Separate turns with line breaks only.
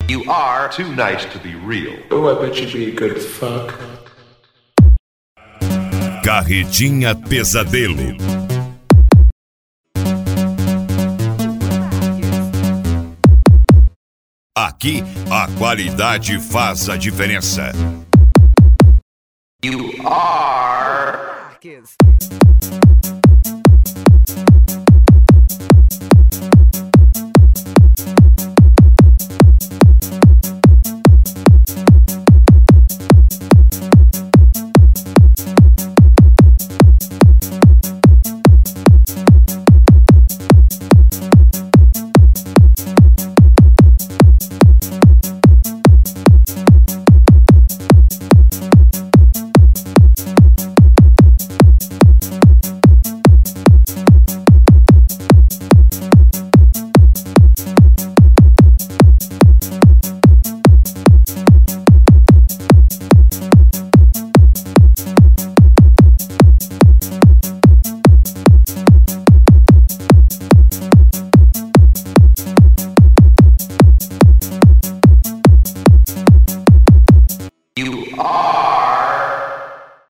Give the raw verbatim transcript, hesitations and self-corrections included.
You are too nice to be real.
Oh, I bet you'd be a good fuck.
Carretinha Pesadelo. Aqui, a qualidade faz a diferença.
You are... You are...